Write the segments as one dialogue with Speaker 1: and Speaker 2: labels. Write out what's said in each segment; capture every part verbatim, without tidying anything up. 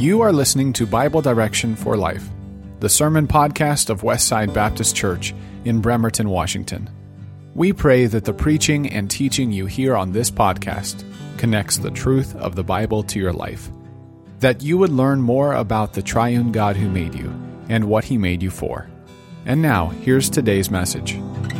Speaker 1: You are listening to Bible Direction for Life, the sermon podcast of Westside Baptist Church in Bremerton, Washington. We pray that the preaching and teaching you hear on this podcast connects the truth of the Bible to your life, that you would learn more about the triune God who made you and what He made you for. And now, here's today's message.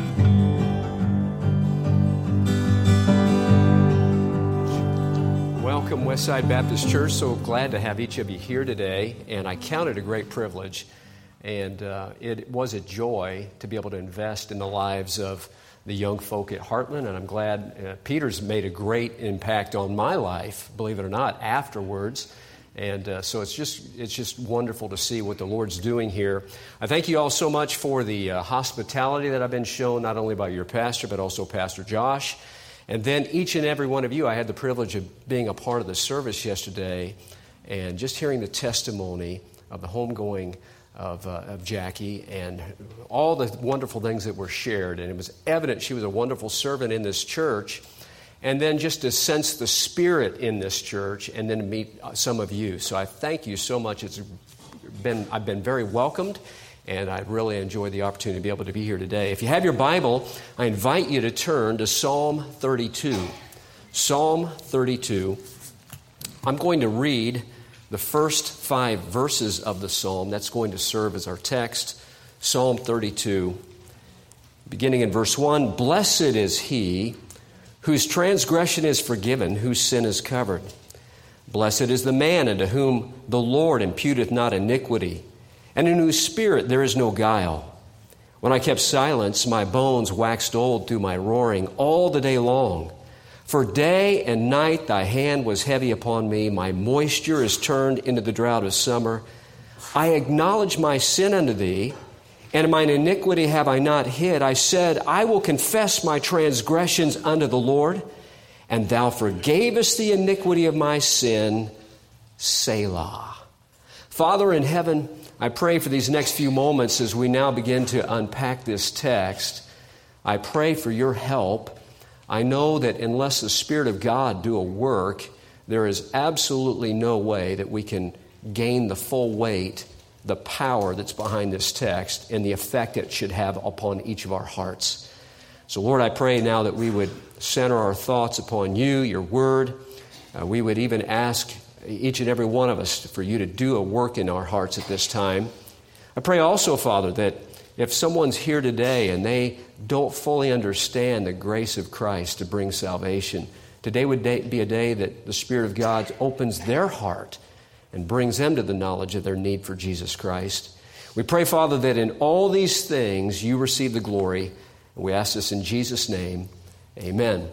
Speaker 2: Welcome, Westside Baptist Church. So glad to have each of you here today, and I count it a great privilege, and uh, it was a joy to be able to invest in the lives of the young folk at Heartland, and I'm glad uh, Peter's made a great impact on my life, believe it or not, afterwards. And uh, so it's just it's just wonderful to see what the Lord's doing here. I thank you all so much for the uh, hospitality that I've been shown, not only by your pastor, but also Pastor Josh. And then each and every one of you, I had the privilege of being a part of the service yesterday and just hearing the testimony of the homegoing of, uh, of Jackie and all the wonderful things that were shared. And it was evident she was a wonderful servant in this church. And then just to sense the Spirit in this church and then to meet some of you. So I thank you so much. It's been I've been very welcomed. And I really enjoyed the opportunity to be able to be here today. If you have your Bible, I invite you to turn to Psalm thirty-two. Psalm thirty-two. I'm going to read the first five verses of the psalm. That's going to serve as our text. Psalm thirty-two, beginning in verse one. Blessed is he whose transgression is forgiven, whose sin is covered. Blessed is the man unto whom the Lord imputeth not iniquity, and in whose spirit there is no guile. When I kept silence, my bones waxed old through my roaring all the day long. For day and night thy hand was heavy upon me. My moisture is turned into the drought of summer. I acknowledge my sin unto thee, and mine iniquity have I not hid. I said, I will confess my transgressions unto the Lord, and thou forgavest the iniquity of my sin. Selah. Father in heaven, I pray for these next few moments as we now begin to unpack this text. I pray for your help. I know that unless the Spirit of God do a work, there is absolutely no way that we can gain the full weight, the power that's behind this text, and the effect it should have upon each of our hearts. So, Lord, I pray now that we would center our thoughts upon you, your word. Uh, we would even ask each and every one of us for you to do a work in our hearts at this time. I pray also, Father, that if someone's here today and they don't fully understand the grace of Christ to bring salvation, today would be a day that the Spirit of God opens their heart and brings them to the knowledge of their need for Jesus Christ. We pray, Father, that in all these things you receive the glory. And we ask this in Jesus' name. Amen.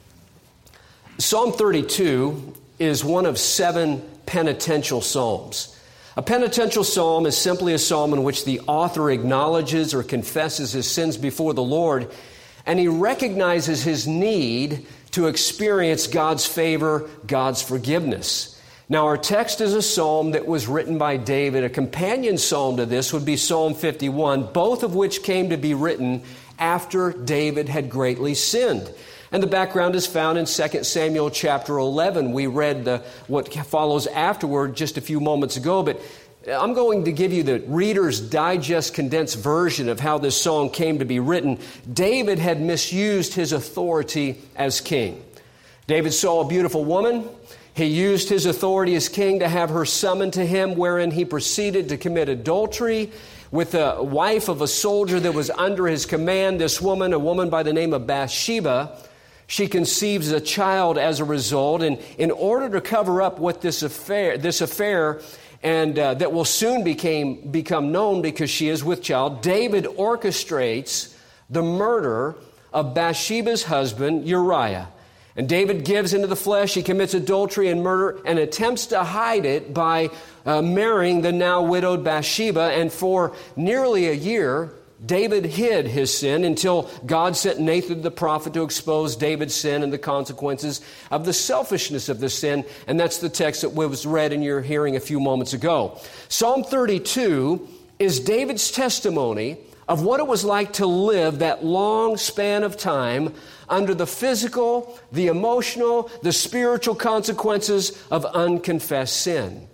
Speaker 2: Psalm thirty-two is one of seven penitential psalms. A penitential psalm is simply a psalm in which the author acknowledges or confesses his sins before the Lord, and he recognizes his need to experience God's favor, God's forgiveness. Now, our text is a psalm that was written by David. A companion psalm to this would be Psalm fifty-one, both of which came to be written after David had greatly sinned. And the background is found in Second Samuel chapter eleven. We read the, what follows afterward just a few moments ago, but I'm going to give you the Reader's Digest condensed version of how this song came to be written. David had misused his authority as king. David saw a beautiful woman. He used his authority as king to have her summoned to him, wherein he proceeded to commit adultery with a wife of a soldier that was under his command. This woman, a woman by the name of Bathsheba, she conceives a child as a result, and in order to cover up what this affair, this affair, and uh, that will soon became, become known because she is with child, David orchestrates the murder of Bathsheba's husband, Uriah. And David gives into the flesh, he commits adultery and murder and attempts to hide it by uh, marrying the now widowed Bathsheba. And for nearly a year, David hid his sin until God sent Nathan the prophet to expose David's sin and the consequences of the selfishness of the sin. And that's the text that was read in your hearing a few moments ago. Psalm thirty-two is David's testimony of what it was like to live that long span of time under the physical, the emotional, the spiritual consequences of unconfessed sin.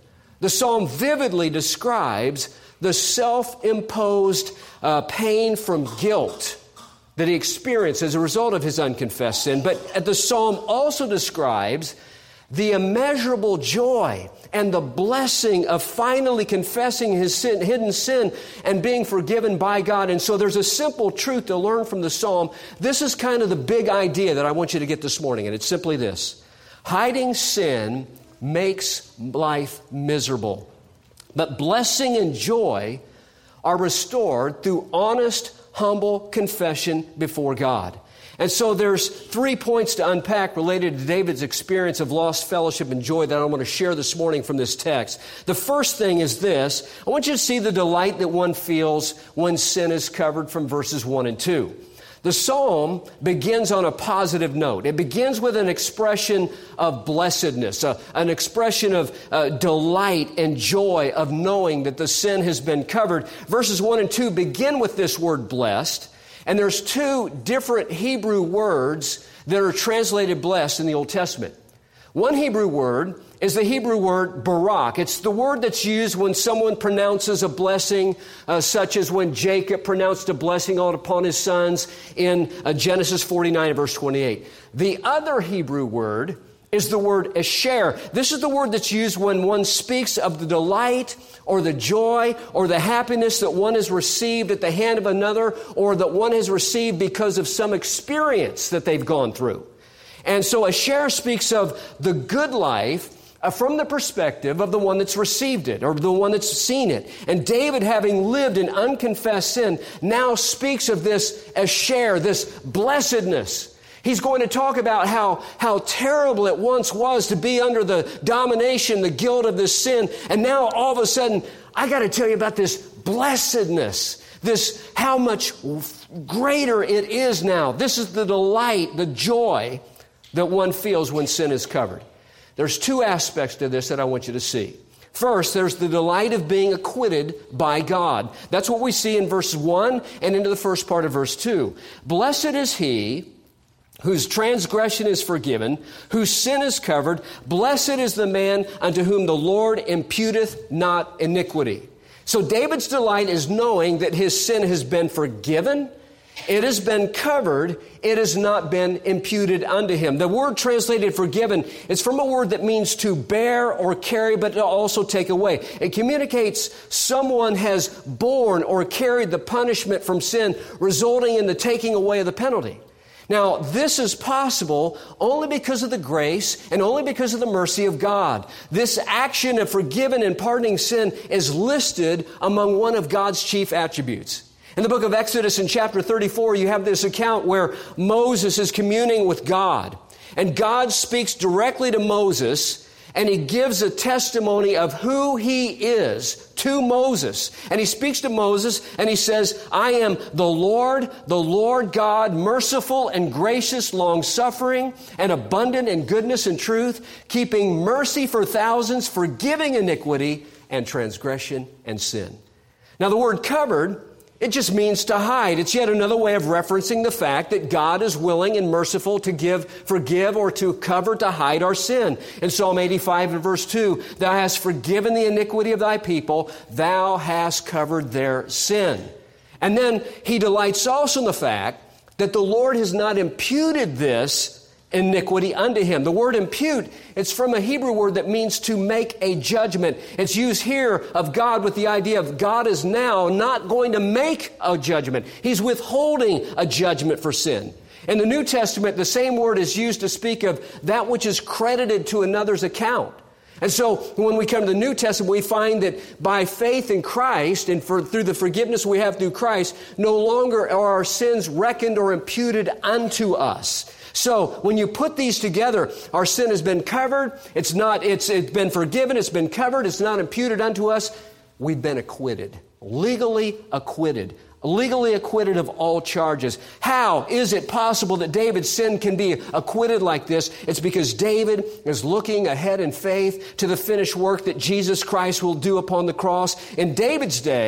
Speaker 2: The psalm vividly describes the self-imposed uh, pain from guilt that he experienced as a result of his unconfessed sin. But the psalm also describes the immeasurable joy and the blessing of finally confessing his sin, hidden sin and being forgiven by God. And so there's a simple truth to learn from the psalm. This is kind of the big idea that I want you to get this morning, and it's simply this. Hiding sin makes life miserable, but blessing and joy are restored through honest, humble confession before God. And so there's three points to unpack related to David's experience of lost fellowship and joy that I want to share this morning from this text. The first thing is this. I want you to see the delight that one feels when sin is covered from verses one and two. The psalm begins on a positive note. It begins with an expression of blessedness, uh, an expression of uh, delight and joy of knowing that the sin has been covered. Verses one and two begin with this word blessed, and there's two different Hebrew words that are translated blessed in the Old Testament. One Hebrew word is the Hebrew word barak. It's the word that's used when someone pronounces a blessing, uh, such as when Jacob pronounced a blessing out upon his sons in uh, Genesis forty-nine, verse twenty-eight. The other Hebrew word is the word asher. This is the word that's used when one speaks of the delight or the joy or the happiness that one has received at the hand of another, or that one has received because of some experience that they've gone through. And so asher speaks of the good life uh, from the perspective of the one that's received it or the one that's seen it. And David, having lived in unconfessed sin, now speaks of this asher, this blessedness. He's going to talk about how, how terrible it once was to be under the domination, the guilt of this sin. And now all of a sudden, I got to tell you about this blessedness, this how much greater it is now. This is the delight, the joy that one feels when sin is covered. There's two aspects to this that I want you to see. First, there's the delight of being acquitted by God. That's what we see in verse one and into the first part of verse two. Blessed is he whose transgression is forgiven, whose sin is covered. Blessed is the man unto whom the Lord imputeth not iniquity. So David's delight is knowing that his sin has been forgiven, it has been covered, it has not been imputed unto him. The word translated forgiven is from a word that means to bear or carry, but to also take away. It communicates someone has borne or carried the punishment from sin, resulting in the taking away of the penalty. Now, this is possible only because of the grace and only because of the mercy of God. This action of forgiving and pardoning sin is listed among one of God's chief attributes. In the book of Exodus in chapter thirty-four, you have this account where Moses is communing with God. And God speaks directly to Moses, and he gives a testimony of who he is to Moses. And he speaks to Moses, and he says, I am the Lord, the Lord God, merciful and gracious, long-suffering, and abundant in goodness and truth, keeping mercy for thousands, forgiving iniquity and transgression and sin. Now, the word covered, it just means to hide. It's yet another way of referencing the fact that God is willing and merciful to give, forgive, or to cover, to hide our sin. In Psalm eighty-five and verse two, thou hast forgiven the iniquity of thy people, thou hast covered their sin. And then he delights also in the fact that the Lord has not imputed this iniquity unto him. The word impute, it's from a Hebrew word that means to make a judgment. It's used here of God with the idea of God is now not going to make a judgment. He's withholding a judgment for sin. In the New Testament, the same word is used to speak of that which is credited to another's account. And so when we come to the New Testament, we find that by faith in Christ and for, through the forgiveness we have through Christ, no longer are our sins reckoned or imputed unto us. So when you put these together, our sin has been covered. It's not, it's, it's been forgiven. It's been covered. It's not imputed unto us. We've been acquitted, legally acquitted, legally acquitted of all charges. How is it possible that David's sin can be acquitted like this? It's because David is looking ahead in faith to the finished work that Jesus Christ will do upon the cross. In David's day,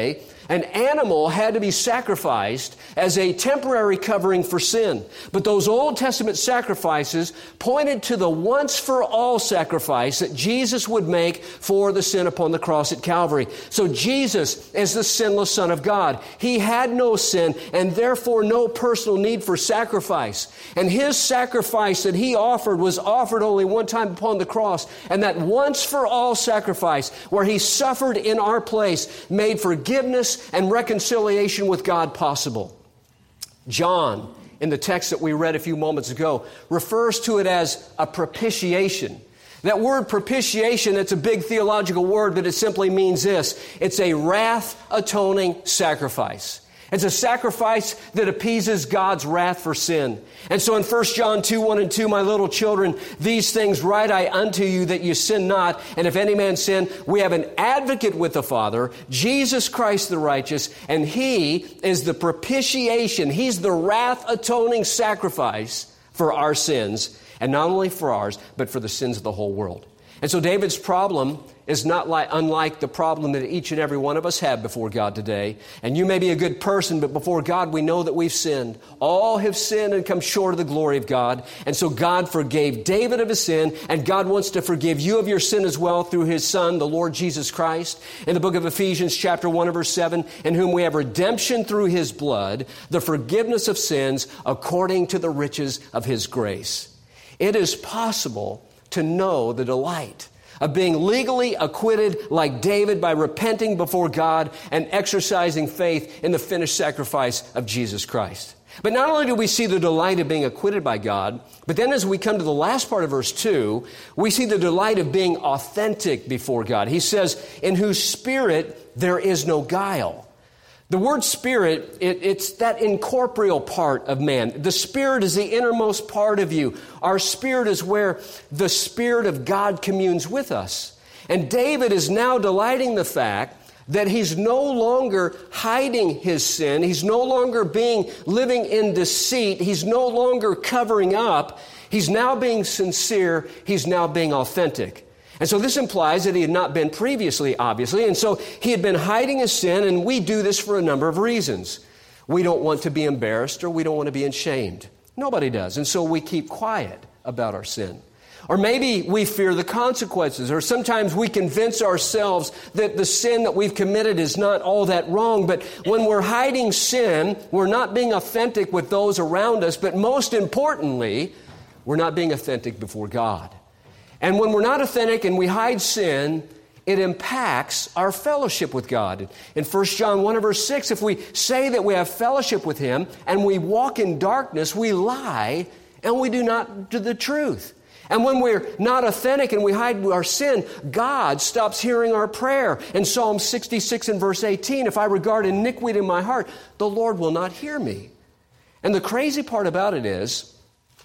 Speaker 2: An animal had to be sacrificed as a temporary covering for sin. But those Old Testament sacrifices pointed to the once-for-all sacrifice that Jesus would make for the sin upon the cross at Calvary. So Jesus is the sinless Son of God. He had no sin and therefore no personal need for sacrifice. And His sacrifice that He offered was offered only one time upon the cross. And that once-for-all sacrifice where He suffered in our place made forgiveness and reconciliation with God possible. John, in the text that we read a few moments ago, refers to it as a propitiation. That word propitiation, it's a big theological word, but it simply means this. It's a wrath-atoning sacrifice. It's a sacrifice that appeases God's wrath for sin. And so in First John two, one and two, my little children, these things write I unto you that you sin not. And if any man sin, we have an advocate with the Father, Jesus Christ the righteous, and He is the propitiation. He's the wrath-atoning sacrifice for our sins. And not only for ours, but for the sins of the whole world. And so David's problem is not like, unlike the problem that each and every one of us have before God today. And you may be a good person, but before God we know that we've sinned. All have sinned and come short of the glory of God. And so God forgave David of his sin, and God wants to forgive you of your sin as well through His Son, the Lord Jesus Christ. In the book of Ephesians chapter one and verse seven, in whom we have redemption through His blood, the forgiveness of sins according to the riches of His grace. It is possible to know the delight of being legally acquitted like David by repenting before God and exercising faith in the finished sacrifice of Jesus Christ. But not only do we see the delight of being acquitted by God, but then as we come to the last part of verse two, we see the delight of being authentic before God. He says, in whose spirit there is no guile. The word spirit, it, it's that incorporeal part of man. The spirit is the innermost part of you. Our spirit is where the Spirit of God communes with us. And David is now delighting the fact that he's no longer hiding his sin. He's no longer being living in deceit. He's no longer covering up. He's now being sincere. He's now being authentic. And so this implies that he had not been previously, obviously. And so he had been hiding his sin, and we do this for a number of reasons. We don't want to be embarrassed, or we don't want to be ashamed. Nobody does. And so we keep quiet about our sin. Or maybe we fear the consequences, or sometimes we convince ourselves that the sin that we've committed is not all that wrong. But when we're hiding sin, we're not being authentic with those around us, but most importantly, we're not being authentic before God. And when we're not authentic and we hide sin, it impacts our fellowship with God. In First John one and verse six, if we say that we have fellowship with Him and we walk in darkness, we lie and we do not do the truth. And when we're not authentic and we hide our sin, God stops hearing our prayer. In Psalm sixty-six and verse eighteen, if I regard iniquity in my heart, the Lord will not hear me. And the crazy part about it is,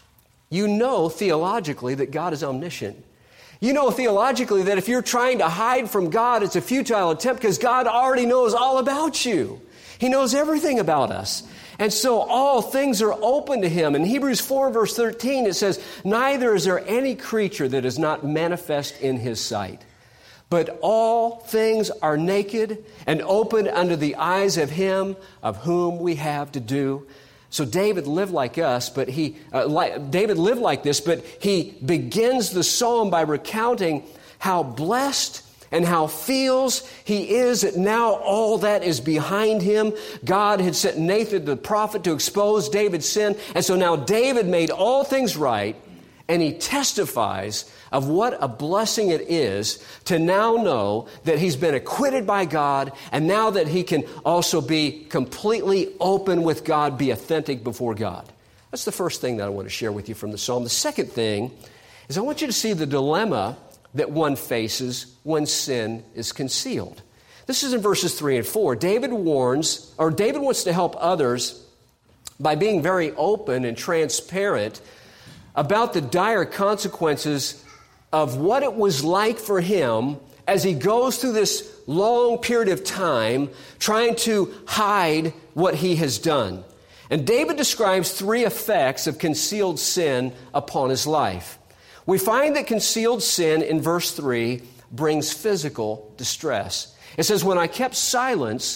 Speaker 2: you know theologically that God is omniscient. You know theologically that if you're trying to hide from God, it's a futile attempt because God already knows all about you. He knows everything about us. And so all things are open to Him. In Hebrews four verse thirteen, it says, neither is there any creature that is not manifest in His sight. But all things are naked and open under the eyes of Him of whom we have to do. So David lived like us, but he, uh, like, David lived like this, but he begins the psalm by recounting how blessed and how feels he is that now all that is behind him. God had sent Nathan the prophet to expose David's sin. And so now David made all things right, and he testifies of what a blessing it is to now know that he's been acquitted by God, and now that he can also be completely open with God, be authentic before God. That's the first thing that I want to share with you from the psalm. The second thing is I want you to see the dilemma that one faces when sin is concealed. This is in verses three and four. David warns, or David wants to help others by being very open and transparent about the dire consequences of what it was like for him as he goes through this long period of time trying to hide what he has done. And David describes three effects of concealed sin upon his life. We find that concealed sin in verse three brings physical distress. It says, when I kept silence,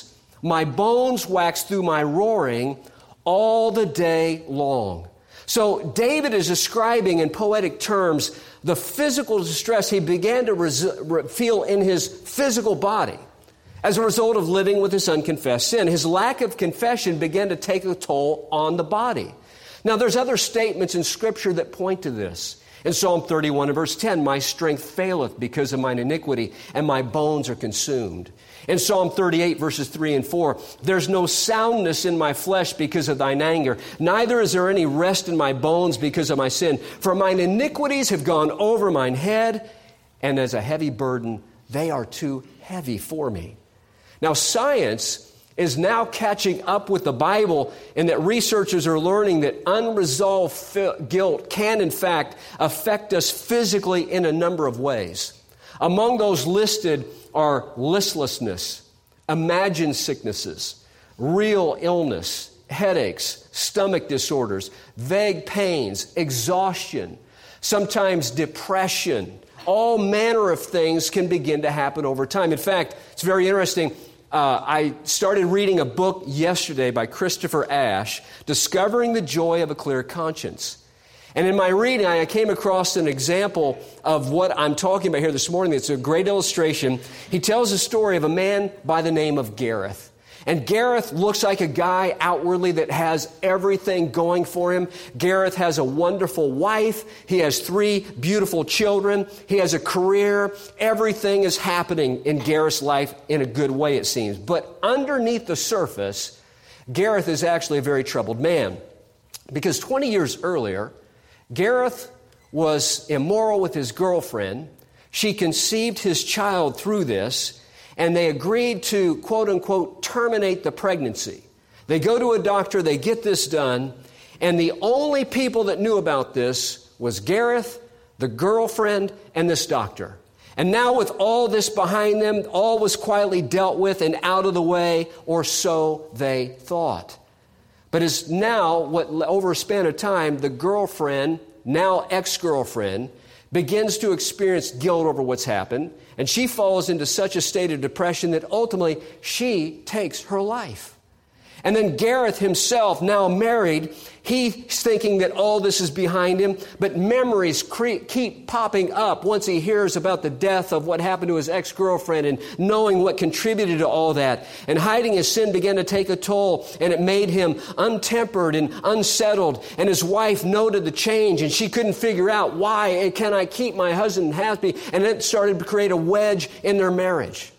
Speaker 2: My bones wax through my roaring all the day long. So David is describing in poetic terms the physical distress he began to res- feel in his physical body as a result of living with his unconfessed sin. His lack of confession began to take a toll on the body. Now, there's other statements in Scripture that point to this. In Psalm thirty-one and verse ten, my strength faileth because of mine iniquity, and my bones are consumed. In Psalm thirty-eight, verses three and four, there's no soundness in my flesh because of thine anger, neither is there any rest in my bones because of my sin. For mine iniquities have gone over mine head, and as a heavy burden, they are too heavy for me. Now, science is now catching up with the Bible in that researchers are learning that unresolved fi- guilt can, in fact, affect us physically in a number of ways. Among those listed are listlessness, imagined sicknesses, real illness, headaches, stomach disorders, vague pains, exhaustion, sometimes depression. All manner of things can begin to happen over time. In fact, it's very interesting. Uh, I started reading a book yesterday by Christopher Ash, Discovering the Joy of a Clear Conscience. And in my reading, I came across an example of what I'm talking about here this morning. It's a great illustration. He tells a story of a man by the name of Gareth. And Gareth looks like a guy outwardly that has everything going for him. Gareth has a wonderful wife. He has three beautiful children. He has a career. Everything is happening in Gareth's life in a good way, it seems. But underneath the surface, Gareth is actually a very troubled man. Because twenty years earlier, Gareth was immoral with his girlfriend. She conceived his child through this. And they agreed to, quote unquote, terminate the pregnancy. They go to a doctor, they get this done, and the only people that knew about this was Gareth, the girlfriend, and this doctor. And now with all this behind them, all was quietly dealt with and out of the way, or so they thought. But as now, what over a span of time, the girlfriend, now ex-girlfriend, begins to experience guilt over what's happened, and she falls into such a state of depression that ultimately she takes her life. And then Gareth himself, now married, he's thinking that all this is behind him, but memories cre- keep popping up once he hears about the death of what happened to his ex-girlfriend and knowing what contributed to all that. And hiding his sin began to take a toll, and it made him untempered and unsettled. And his wife noted the change, and she couldn't figure out why can I keep my husband happy, and it started to create a wedge in their marriage.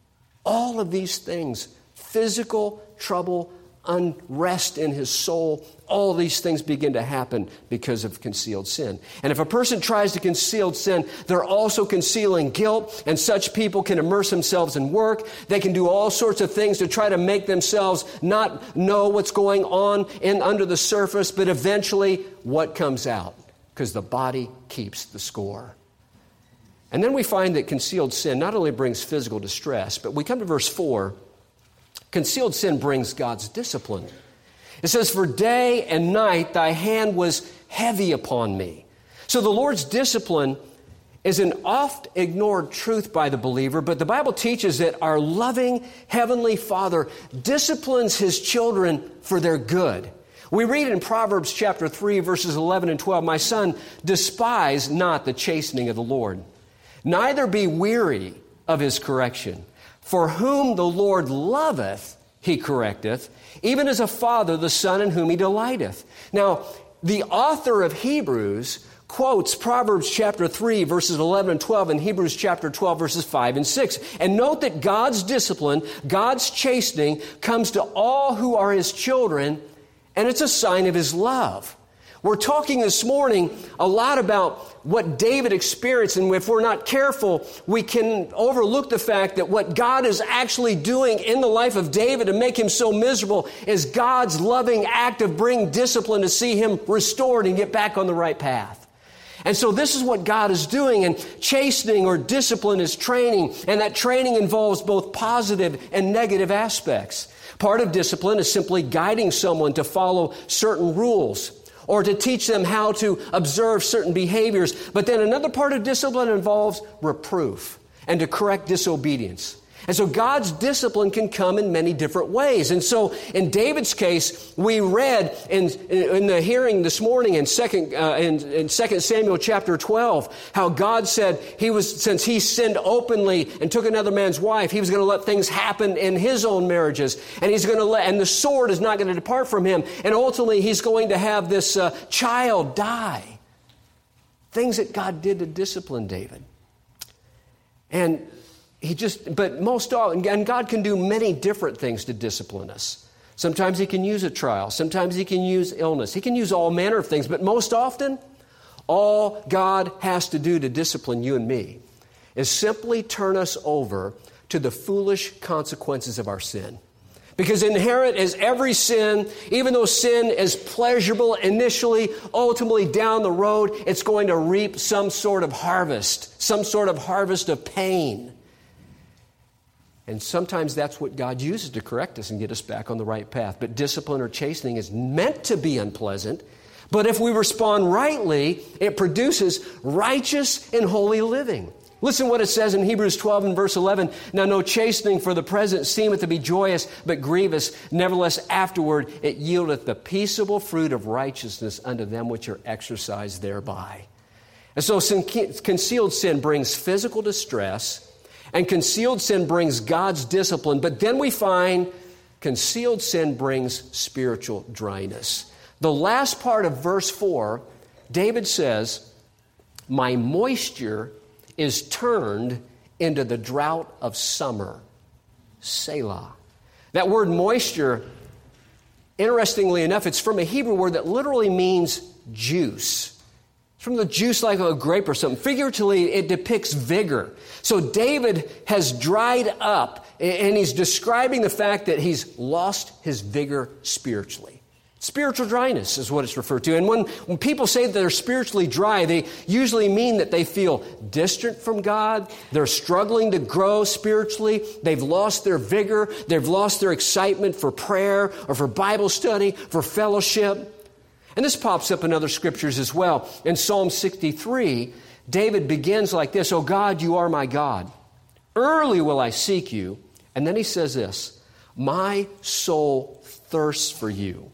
Speaker 2: All of these things, physical trouble, unrest in his soul, all these things begin to happen because of concealed sin. And if a person tries to conceal sin, they're also concealing guilt, and such people can immerse themselves in work. They can do all sorts of things to try to make themselves not know what's going on in under the surface, but eventually what comes out? Because the body keeps the score. And then we find that concealed sin not only brings physical distress, but we come to verse four. Concealed sin brings God's discipline. It says, for day and night thy hand was heavy upon me. So the Lord's discipline is an oft ignored truth by the believer, but the Bible teaches that our loving Heavenly Father disciplines His children for their good. We read in Proverbs chapter three, verses eleven and twelve, my son, despise not the chastening of the Lord, neither be weary of His correction. For whom the Lord loveth, He correcteth, even as a father the son in whom He delighteth. Now, the author of Hebrews quotes Proverbs chapter three, verses eleven and twelve, and Hebrews chapter twelve, verses five and six. And note that God's discipline, God's chastening, comes to all who are His children, and it's a sign of His love. We're talking this morning a lot about what David experienced, and if we're not careful, we can overlook the fact that what God is actually doing in the life of David to make him so miserable is God's loving act of bringing discipline to see him restored and get back on the right path. And so this is what God is doing, and chastening or discipline is training, and that training involves both positive and negative aspects. Part of discipline is simply guiding someone to follow certain rules, or to teach them how to observe certain behaviors. But then another part of discipline involves reproof and to correct disobedience. And so God's discipline can come in many different ways. And so in David's case, we read in, in the hearing this morning in second, uh, in, in Second Samuel chapter twelve, how God said he was, since he sinned openly and took another man's wife, he was going to let things happen in his own marriages. And he's going to let, and the sword is not going to depart from him. And ultimately he's going to have this uh, child die. Things that God did to discipline David. And He just, but most often, and God can do many different things to discipline us. Sometimes He can use a trial. Sometimes He can use illness. He can use all manner of things. But most often, all God has to do to discipline you and me is simply turn us over to the foolish consequences of our sin. Because inherent as every sin, even though sin is pleasurable initially, ultimately down the road, it's going to reap some sort of harvest, some sort of harvest of pain. And sometimes that's what God uses to correct us and get us back on the right path. But discipline or chastening is meant to be unpleasant. But if we respond rightly, it produces righteous and holy living. Listen what it says in Hebrews twelve and verse eleven. Now no chastening for the present seemeth to be joyous, but grievous. Nevertheless afterward it yieldeth the peaceable fruit of righteousness unto them which are exercised thereby. And so sin, concealed sin brings physical distress, and concealed sin brings God's discipline. But then we find concealed sin brings spiritual dryness. The last part of verse four, David says, my moisture is turned into the drought of summer. Selah. That word moisture, interestingly enough, it's from a Hebrew word that literally means juice. From the juice like a grape or something. Figuratively, it depicts vigor. So David has dried up, and he's describing the fact that he's lost his vigor spiritually. Spiritual dryness is what it's referred to. And when, when people say that they're spiritually dry, they usually mean that they feel distant from God. They're struggling to grow spiritually. They've lost their vigor. They've lost their excitement for prayer or for Bible study, for fellowship. And this pops up in other scriptures as well. In Psalm sixty-three, David begins like this, O God, you are my God. Early will I seek you. And then he says this, my soul thirsts for you.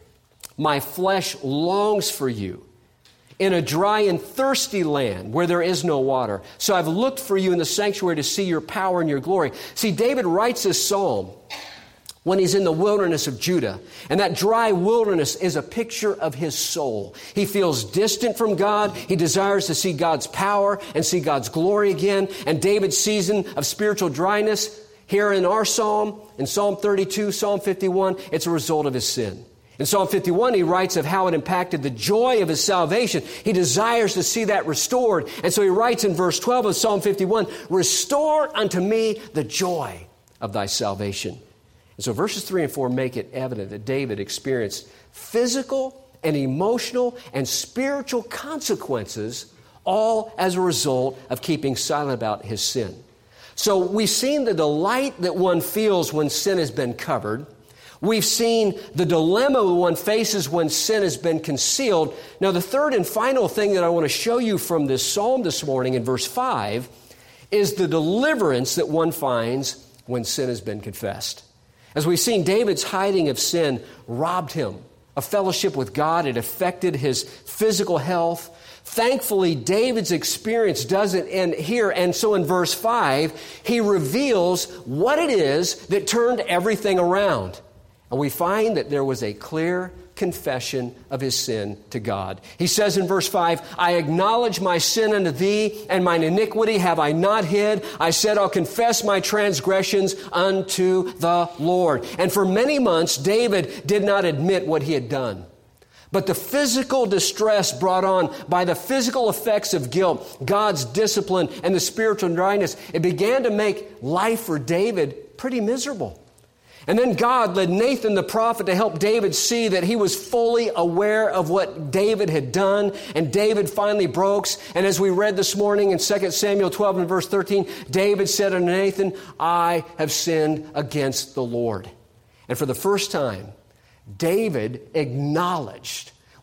Speaker 2: My flesh longs for you in a dry and thirsty land where there is no water. So I've looked for you in the sanctuary to see your power and your glory. See, David writes this psalm when he's in the wilderness of Judah. And that dry wilderness is a picture of his soul. He feels distant from God. He desires to see God's power and see God's glory again. And David's season of spiritual dryness here in our psalm, in Psalm thirty-two, Psalm fifty-one, it's a result of his sin. In Psalm fifty-one, he writes of how it impacted the joy of his salvation. He desires to see that restored. And so he writes in verse twelve of Psalm fifty-one, restore unto me the joy of thy salvation. And so verses three and four make it evident that David experienced physical and emotional and spiritual consequences, all as a result of keeping silent about his sin. So we've seen the delight that one feels when sin has been covered. We've seen the dilemma one faces when sin has been concealed. Now, the third and final thing that I want to show you from this psalm this morning in verse five is the deliverance that one finds when sin has been confessed. As we've seen, David's hiding of sin robbed him of fellowship with God. It affected his physical health. Thankfully, David's experience doesn't end here. And so in verse five, he reveals what it is that turned everything around. And we find that there was a clear confession of his sin to God. He says in verse five, I acknowledge my sin unto thee, and mine iniquity have I not hid. I said, I'll confess my transgressions unto the Lord. And for many months, David did not admit what he had done. But the physical distress brought on by the physical effects of guilt, God's discipline, and the spiritual dryness, it began to make life for David pretty miserable. And then God led Nathan the prophet to help David see that he was fully aware of what David had done. And David finally broke. And as we read this morning in Second Samuel twelve and verse thirteen, David said unto Nathan, I have sinned against the Lord. And for the first time, David acknowledged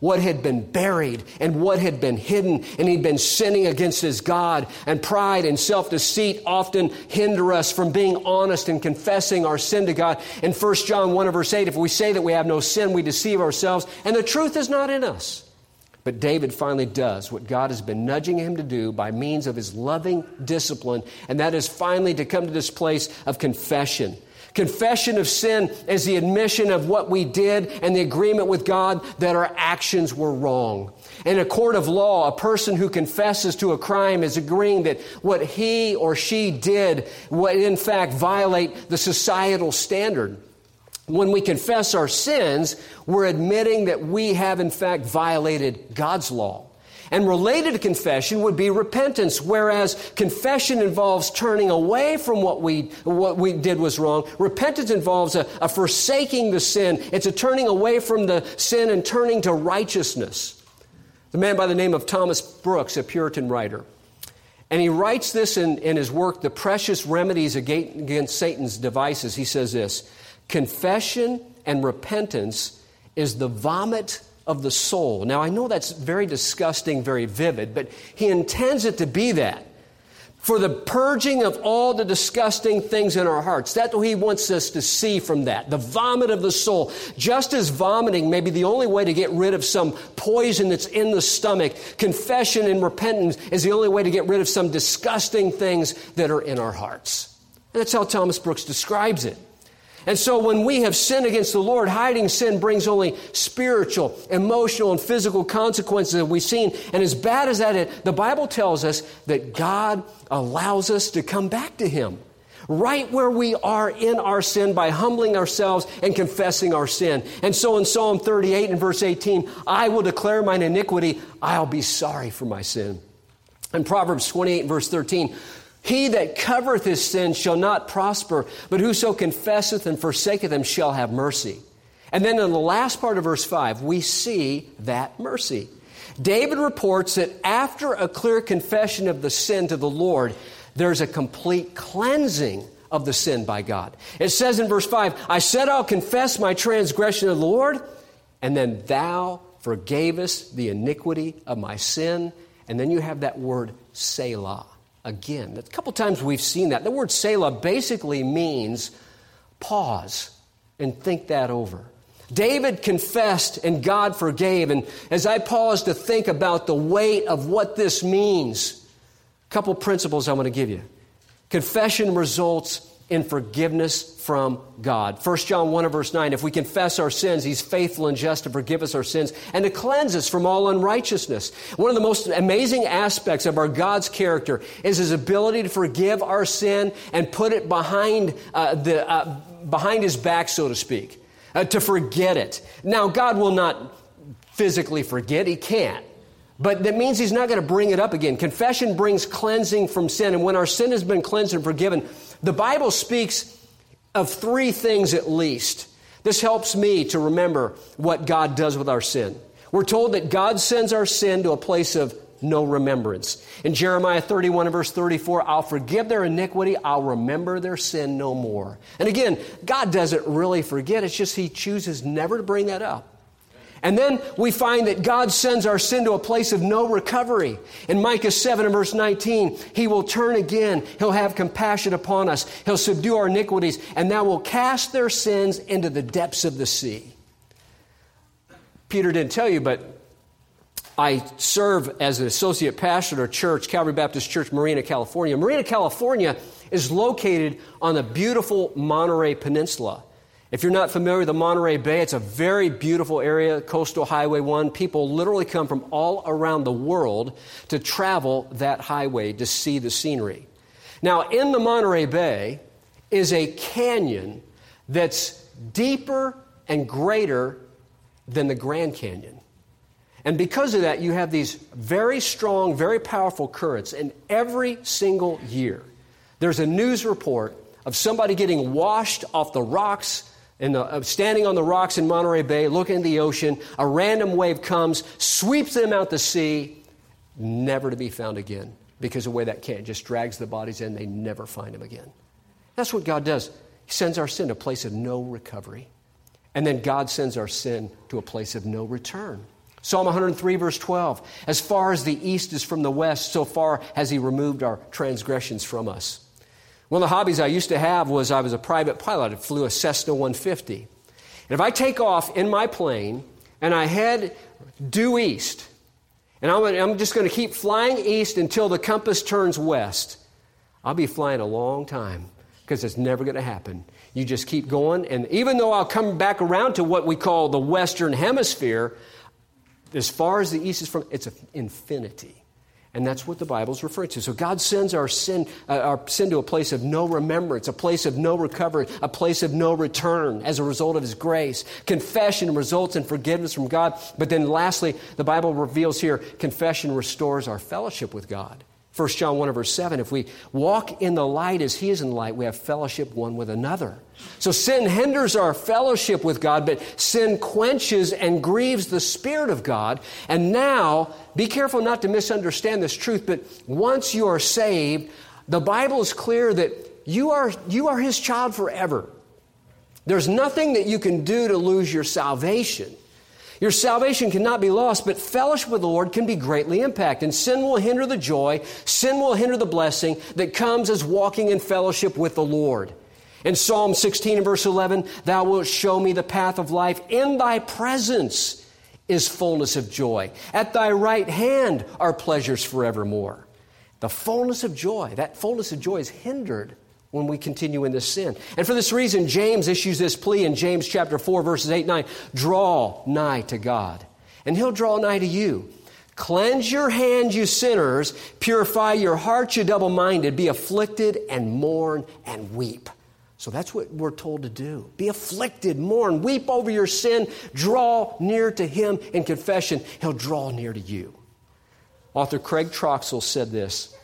Speaker 2: what had been buried and what had been hidden, and he'd been sinning against his God. And pride and self-deceit often hinder us from being honest and confessing our sin to God. In First John one and verse eight, if we say that we have no sin, we deceive ourselves, and the truth is not in us. But David finally does what God has been nudging him to do by means of his loving discipline, and that is finally to come to this place of confession. Confession of sin is the admission of what we did and the agreement with God that our actions were wrong. In a court of law, a person who confesses to a crime is agreeing that what he or she did would in fact violate the societal standard. When we confess our sins, we're admitting that we have in fact violated God's law. And related to confession would be repentance, whereas confession involves turning away from what we what we did was wrong. Repentance involves a, a forsaking the sin. It's a turning away from the sin and turning to righteousness. The man by the name of Thomas Brooks, a Puritan writer, and he writes this in, in his work, The Precious Remedies Against Satan's Devices. He says this: confession and repentance is the vomit of the soul. Now, I know that's very disgusting, very vivid, but he intends it to be that. For the purging of all the disgusting things in our hearts. That's what he wants us to see from that. The vomit of the soul. Just as vomiting may be the only way to get rid of some poison that's in the stomach, confession and repentance is the only way to get rid of some disgusting things that are in our hearts. And that's how Thomas Brooks describes it. And so when we have sinned against the Lord, hiding sin brings only spiritual, emotional, and physical consequences that we've seen. And as bad as that is, the Bible tells us that God allows us to come back to Him right where we are in our sin by humbling ourselves and confessing our sin. And so in Psalm thirty-eight and verse eighteen, I will declare mine iniquity, I'll be sorry for my sin. In Proverbs twenty-eight and verse thirteen, he that covereth his sin shall not prosper, but whoso confesseth and forsaketh them shall have mercy. And then in the last part of verse five, we see that mercy. David reports that after a clear confession of the sin to the Lord, there's a complete cleansing of the sin by God. It says in verse five, I said I'll confess my transgression to the Lord, and then thou forgavest the iniquity of my sin. And then you have that word Selah. Again, a couple times we've seen that. The word Selah basically means pause and think that over. David confessed and God forgave. And as I pause to think about the weight of what this means, a couple principles I want to give you. Confession results in forgiveness from God. First John one and verse nine, if we confess our sins, He's faithful and just to forgive us our sins and to cleanse us from all unrighteousness. One of the most amazing aspects of our God's character is His ability to forgive our sin and put it behind uh, the uh, behind His back, so to speak, uh, to forget it. Now, God will not physically forget. He can't. But that means He's not going to bring it up again. Confession brings cleansing from sin. And when our sin has been cleansed and forgiven, the Bible speaks of three things at least. This helps me to remember what God does with our sin. We're told that God sends our sin to a place of no remembrance. In Jeremiah thirty-one and verse thirty-four, I'll forgive their iniquity, I'll remember their sin no more. And again, God doesn't really forget. It's just He chooses never to bring that up. And then we find that God sends our sin to a place of no recovery. In Micah seven and verse nineteen, He will turn again. He'll have compassion upon us. He'll subdue our iniquities, and thou will cast their sins into the depths of the sea. Peter didn't tell you, but I serve as an associate pastor at our church, Calvary Baptist Church, Marina, California. Marina, California is located on the beautiful Monterey Peninsula. If you're not familiar with the Monterey Bay, it's a very beautiful area, Coastal Highway one. People literally come from all around the world to travel that highway to see the scenery. Now, in the Monterey Bay is a canyon that's deeper and greater than the Grand Canyon. And because of that, you have these very strong, very powerful currents. And every single year, there's a news report of somebody getting washed off the rocks and uh, standing on the rocks in Monterey Bay, looking at the ocean. A random wave comes, sweeps them out to sea, never to be found again. Because of the way that can't, just drags the bodies in, they never find them again. That's what God does. He sends our sin to a place of no recovery. And then God sends our sin to a place of no return. Psalm one hundred three, verse twelve. As far as the east is from the west, so far has he removed our transgressions from us. One of the hobbies I used to have was I was a private pilot. I flew a Cessna one fifty. And if I take off in my plane and I head due east, and I'm, I'm just going to keep flying east until the compass turns west, I'll be flying a long time because it's never going to happen. You just keep going, and even though I'll come back around to what we call the Western Hemisphere, as far as the east is from, it's an infinity. And that's what the Bible's referring to. So God sends our sin, uh, our sin to a place of no remembrance, a place of no recovery, a place of no return as a result of His grace. Confession results in forgiveness from God. But then lastly, the Bible reveals here, confession restores our fellowship with God. First John one, verse seven, if we walk in the light as He is in the light, we have fellowship one with another. So sin hinders our fellowship with God, but sin quenches and grieves the Spirit of God. And now, be careful not to misunderstand this truth, but once you are saved, the Bible is clear that you are, you are His child forever. There's nothing that you can do to lose your salvation. Your salvation cannot be lost, but fellowship with the Lord can be greatly impacted. And sin will hinder the joy, sin will hinder the blessing that comes as walking in fellowship with the Lord. In Psalm sixteen and verse eleven, thou wilt show me the path of life. In thy presence is fullness of joy. At thy right hand are pleasures forevermore. The fullness of joy, that fullness of joy is hindered when we continue in this sin. And for this reason, James issues this plea in James chapter four, verses eight and nine. Draw nigh to God, and He'll draw nigh to you. Cleanse your hands, you sinners. Purify your hearts, you double-minded. Be afflicted and mourn and weep. So that's what we're told to do. Be afflicted, mourn, weep over your sin. Draw near to Him in confession. He'll draw near to you. Author Craig Troxell said this: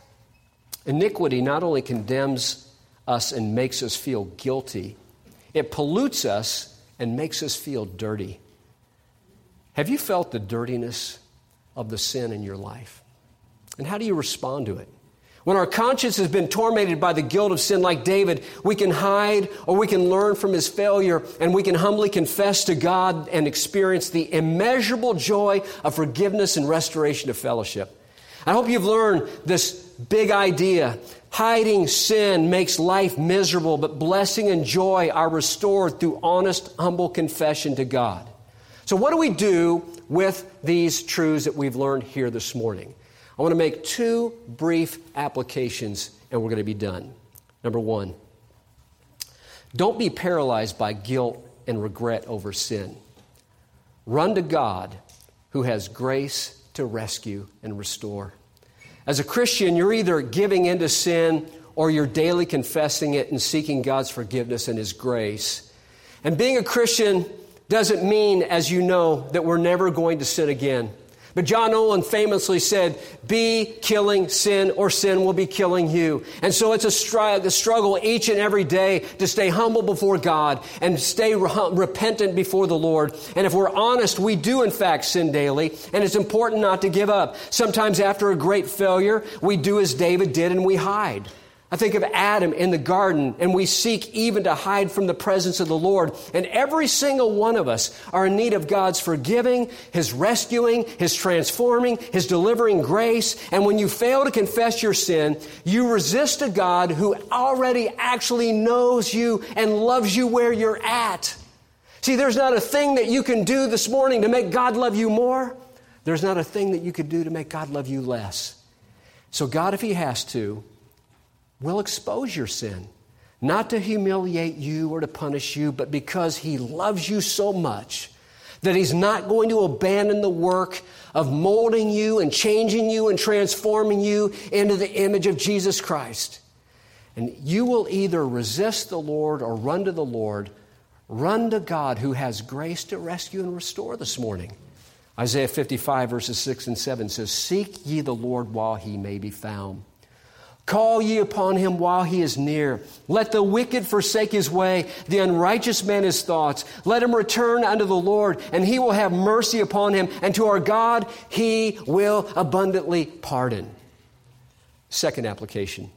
Speaker 2: iniquity not only condemns us and makes us feel guilty, it pollutes us and makes us feel dirty. Have you felt the dirtiness of the sin in your life? And how do you respond to it? When our conscience has been tormented by the guilt of sin like David, we can hide or we can learn from his failure, and we can humbly confess to God and experience the immeasurable joy of forgiveness and restoration of fellowship. I hope you've learned this big idea. Hiding sin makes life miserable, but blessing and joy are restored through honest, humble confession to God. So what do we do with these truths that we've learned here this morning? I want to make two brief applications, and we're going to be done. Number one, don't be paralyzed by guilt and regret over sin. Run to God, who has grace to rescue and restore. As a Christian, you're either giving into sin or you're daily confessing it and seeking God's forgiveness and His grace. And being a Christian doesn't mean, as you know, that we're never going to sin again. But John Owen famously said, be killing sin or sin will be killing you. And so it's a, stri- a struggle each and every day to stay humble before God and stay re- repentant before the Lord. And if we're honest, we do in fact sin daily, and it's important not to give up. Sometimes after a great failure, we do as David did and we hide. I think of Adam in the garden, and we seek even to hide from the presence of the Lord. And every single one of us are in need of God's forgiving, His rescuing, His transforming, His delivering grace. And when you fail to confess your sin, you resist a God who already actually knows you and loves you where you're at. See, there's not a thing that you can do this morning to make God love you more. There's not a thing that you could do to make God love you less. So God, if He has to, will expose your sin, not to humiliate you or to punish you, but because He loves you so much that He's not going to abandon the work of molding you and changing you and transforming you into the image of Jesus Christ. And you will either resist the Lord or run to the Lord. Run to God, who has grace to rescue and restore this morning. Isaiah fifty-five verses six and seven says, seek ye the Lord while He may be found. Call ye upon Him while He is near. Let the wicked forsake his way, the unrighteous man his thoughts. Let him return unto the Lord, and He will have mercy upon him. And to our God He will abundantly pardon. Second application.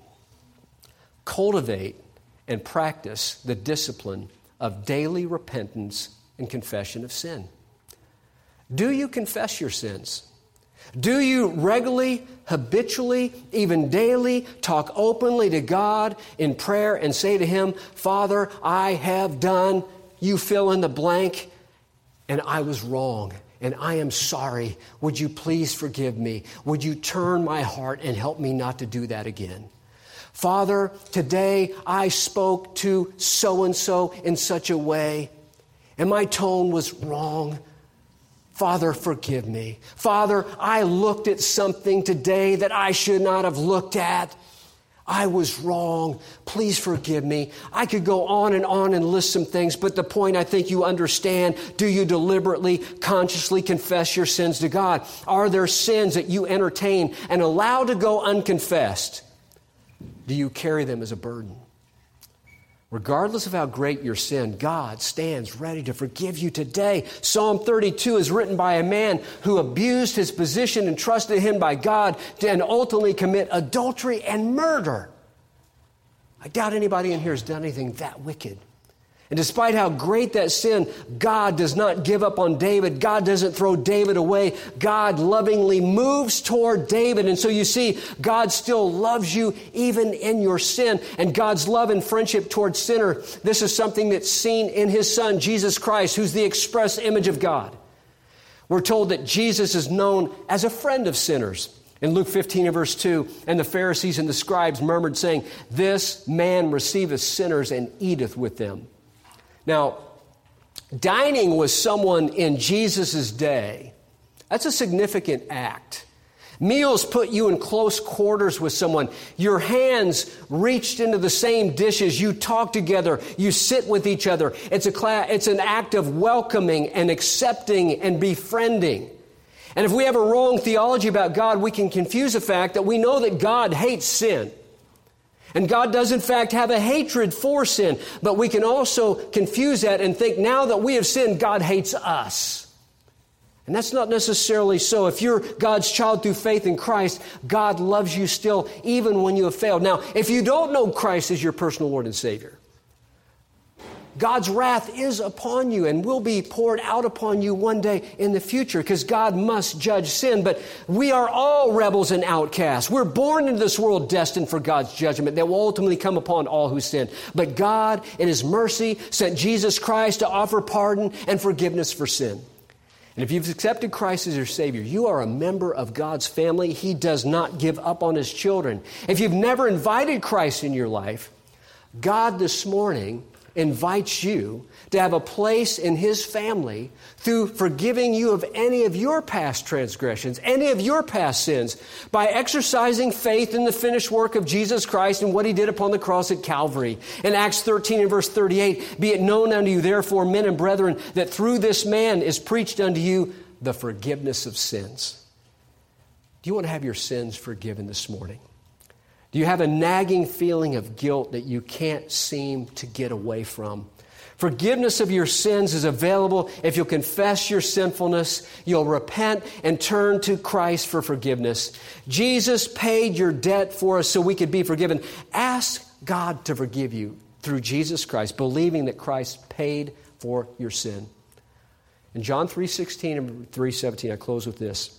Speaker 2: Cultivate and practice the discipline of daily repentance and confession of sin. Do you confess your sins? Do you regularly, habitually, even daily talk openly to God in prayer and say to Him, Father, I have done, you fill in the blank, and I was wrong, and I am sorry. Would you please forgive me? Would you turn my heart and help me not to do that again? Father, today I spoke to so-and-so in such a way, and my tone was wrong. Father, forgive me. Father, I looked at something today that I should not have looked at. I was wrong. Please forgive me. I could go on and on and list some things, but the point I think you understand, do you deliberately, consciously confess your sins to God? Are there sins that you entertain and allow to go unconfessed? Do you carry them as a burden? Regardless of how great your sin, God stands ready to forgive you today. Psalm thirty-two is written by a man who abused his position and trusted him by God and ultimately commit adultery and murder. I doubt anybody in here has done anything that wicked. And despite how great that sin, God does not give up on David. God doesn't throw David away. God lovingly moves toward David. And so you see, God still loves you even in your sin. And God's love and friendship toward sinner, this is something that's seen in His Son, Jesus Christ, who's the express image of God. We're told that Jesus is known as a friend of sinners. In Luke fifteen and verse two, and the Pharisees and the scribes murmured, saying, this man receiveth sinners and eateth with them. Now, dining with someone in Jesus' day, that's a significant act. Meals put you in close quarters with someone. Your hands reached into the same dishes. You talk together. You sit with each other. It's a class, it's an act of welcoming and accepting and befriending. And if we have a wrong theology about God, we can confuse the fact that we know that God hates sin. And God does, in fact, have a hatred for sin. But we can also confuse that and think now that we have sinned, God hates us. And that's not necessarily so. If you're God's child through faith in Christ, God loves you still, even when you have failed. Now, if you don't know Christ as your personal Lord and Savior, God's wrath is upon you and will be poured out upon you one day in the future because God must judge sin. But we are all rebels and outcasts. We're born into this world destined for God's judgment that will ultimately come upon all who sin. But God, in His mercy, sent Jesus Christ to offer pardon and forgiveness for sin. And if you've accepted Christ as your Savior, you are a member of God's family. He does not give up on His children. If you've never invited Christ in your life, God this morning invites you to have a place in His family through forgiving you of any of your past transgressions, any of your past sins, by exercising faith in the finished work of Jesus Christ and what He did upon the cross at Calvary. In Acts thirteen and verse thirty-eight, be it known unto you, therefore, men and brethren, that through this man is preached unto you the forgiveness of sins. Do you want to have your sins forgiven this morning? Do you have a nagging feeling of guilt that you can't seem to get away from? Forgiveness of your sins is available if you'll confess your sinfulness, you'll repent and turn to Christ for forgiveness. Jesus paid your debt for us so we could be forgiven. Ask God to forgive you through Jesus Christ, believing that Christ paid for your sin. In John three sixteen and three seventeen, I close with this.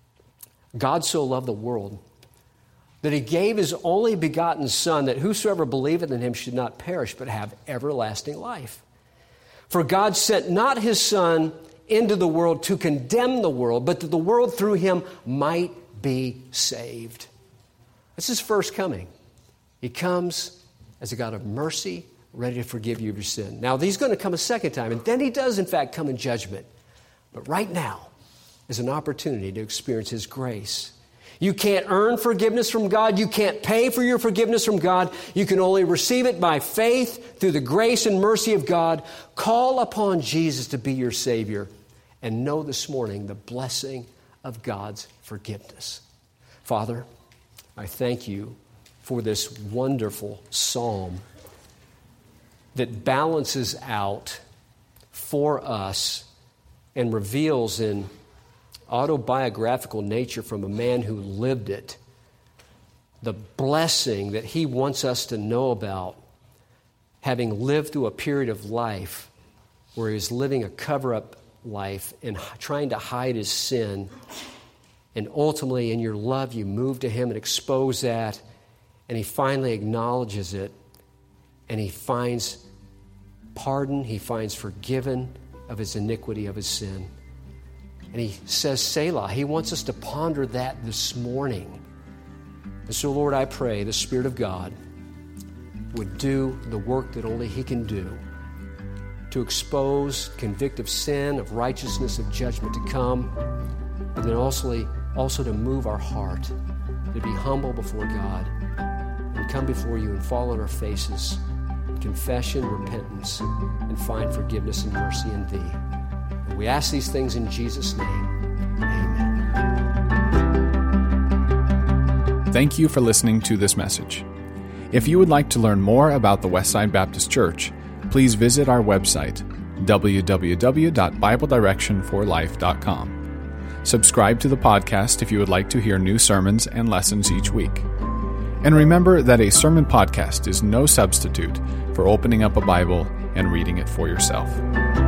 Speaker 2: God so loved the world that He gave His only begotten Son, that whosoever believeth in Him should not perish, but have everlasting life. For God sent not His Son into the world to condemn the world, but that the world through Him might be saved. That's His first coming. He comes as a God of mercy, ready to forgive you of your sin. Now, He's going to come a second time, and then He does, in fact, come in judgment. But right now is an opportunity to experience His grace. You can't earn forgiveness from God. You can't pay for your forgiveness from God. You can only receive it by faith through the grace and mercy of God. Call upon Jesus to be your Savior and know this morning the blessing of God's forgiveness. Father, I thank You for this wonderful psalm that balances out for us and reveals in autobiographical nature from a man who lived it, the blessing that He wants us to know about, having lived through a period of life where He was living a cover-up life and trying to hide his sin. And ultimately, in your love, you move to him and expose that. And he finally acknowledges it. And he finds pardon. He finds forgiven of his iniquity, of his sin. And he says, Selah. He wants us to ponder that this morning. And so, Lord, I pray the Spirit of God would do the work that only he can do to expose, convict of sin, of righteousness, of judgment to come, and then also, also to move our heart, to be humble before God, and come before you and fall on our faces, in confession, repentance, and find forgiveness and mercy in thee. And we ask these things in Jesus' name. Amen.
Speaker 1: Thank you for listening to this message. If you would like to learn more about the Westside Baptist Church, please visit our website, w w w dot bible direction for life dot com. Subscribe to the podcast if you would like to hear new sermons and lessons each week. And remember that a sermon podcast is no substitute for opening up a Bible and reading it for yourself.